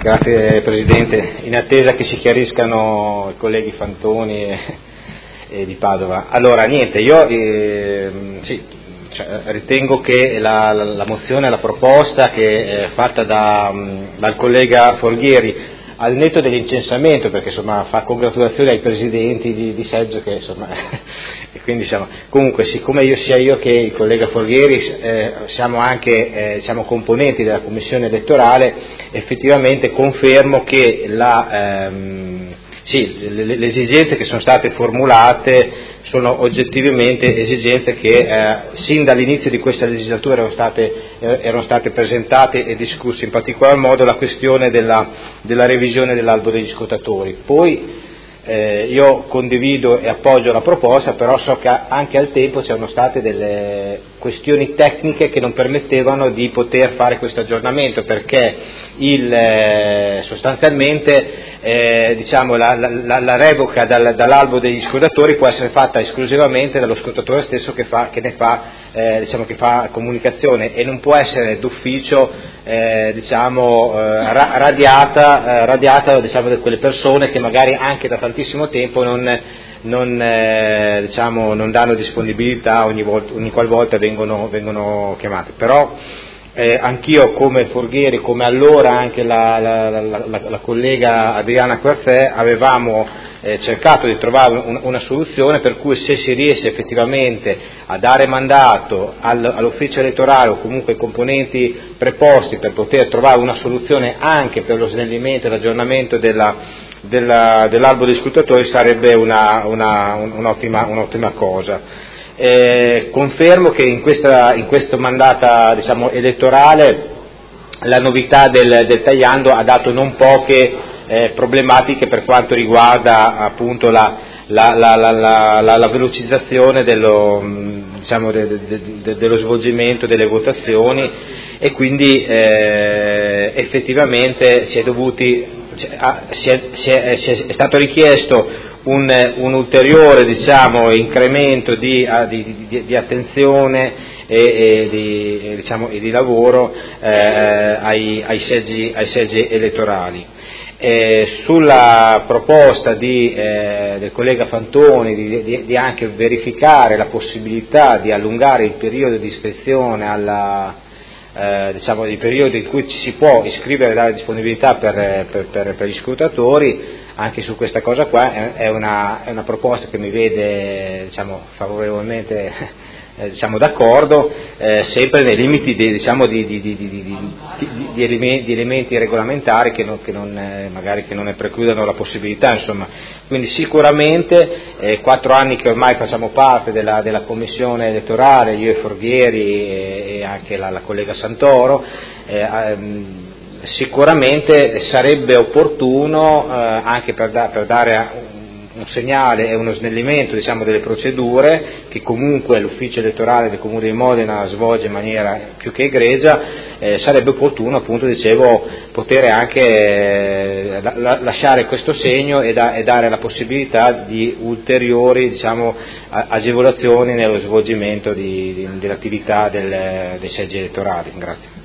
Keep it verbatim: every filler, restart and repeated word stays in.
Grazie Presidente, in attesa che si chiariscano i colleghi Fantoni e, e Di Padova. Allora niente, io eh, sì, cioè, ritengo che la, la, la mozione, la proposta che è fatta da, dal collega Forghieri, al netto dell'incensamento, perché insomma fa congratulazioni ai presidenti di, di seggio che insomma e quindi insomma, comunque siccome io sia io che il collega Forghieri eh, siamo anche eh, siamo componenti della commissione elettorale, effettivamente confermo che la ehm, sì, le, le esigenze che sono state formulate sono oggettivamente esigenze che eh, sin dall'inizio di questa legislatura erano state, eh, erano state presentate e discusse, in particolar modo la questione della, della revisione dell'albo degli scrutatori. Poi eh, io condivido e appoggio la proposta, però so che anche al tempo c'erano state delle questioni tecniche che non permettevano di poter fare questo aggiornamento, perché il, eh, sostanzialmente Eh, diciamo, la, la, la revoca dal, dall'albo degli scrutatori può essere fatta esclusivamente dallo scrutatore stesso che, fa, che ne fa, eh, diciamo, che fa comunicazione, e non può essere d'ufficio eh, diciamo, eh, ra, radiata, eh, radiata diciamo, da quelle persone che magari anche da tantissimo tempo non, non, eh, diciamo, non danno disponibilità ogni, volta, ogni qualvolta vengono, vengono chiamate. Però Eh, anch'io come Forghieri, come allora anche la, la, la, la, la collega Adriana Quarzè, avevamo eh, cercato di trovare un, una soluzione per cui se si riesce effettivamente a dare mandato al, all'ufficio elettorale o comunque ai componenti preposti per poter trovare una soluzione anche per lo snellimento e l'aggiornamento della, della, dell'albo dei scrutatori sarebbe una, una, un'ottima, un'ottima cosa. Eh, confermo che in questa, in questa mandata diciamo, elettorale la novità del, del tagliando ha dato non poche eh, problematiche per quanto riguarda appunto la, la, la, la, la, la, la velocizzazione dello, diciamo, de, de, de, dello svolgimento delle votazioni, e quindi eh, effettivamente si è dovuti si è, si è, si è, è stato richiesto Un, un ulteriore diciamo, incremento di, di, di, di attenzione e, e, di, e, diciamo, e di lavoro eh, ai, ai, seggi, ai seggi elettorali. Eh, sulla proposta di, eh, del collega Fantoni di, di, di anche verificare la possibilità di allungare il periodo di iscrizione alla Eh, diciamo di periodo in cui ci si può iscrivere e dare disponibilità per, per, per, per gli scrutatori, anche su questa cosa qua è, è, una, è una proposta che mi vede diciamo, favorevolmente eh, diciamo, d'accordo, eh, sempre nei limiti di, diciamo, di, di, di, di, di, di, elementi, di elementi regolamentari che, non, che non, eh, magari che non ne precludano la possibilità, insomma. Quindi sicuramente eh, quattro anni che ormai facciamo parte della, della commissione elettorale, io e Forghieri e, e anche la, la collega Santoro, eh, ehm, sicuramente sarebbe opportuno eh, anche per, da, per dare un segnale e uno snellimento diciamo, delle procedure che comunque l'ufficio elettorale del Comune di Modena svolge in maniera più che egregia, eh, sarebbe opportuno appunto dicevo poter anche eh, la, la, lasciare questo segno e, da, e dare la possibilità di ulteriori diciamo, agevolazioni nello svolgimento di, di, dell'attività del, dei seggi elettorali. Grazie.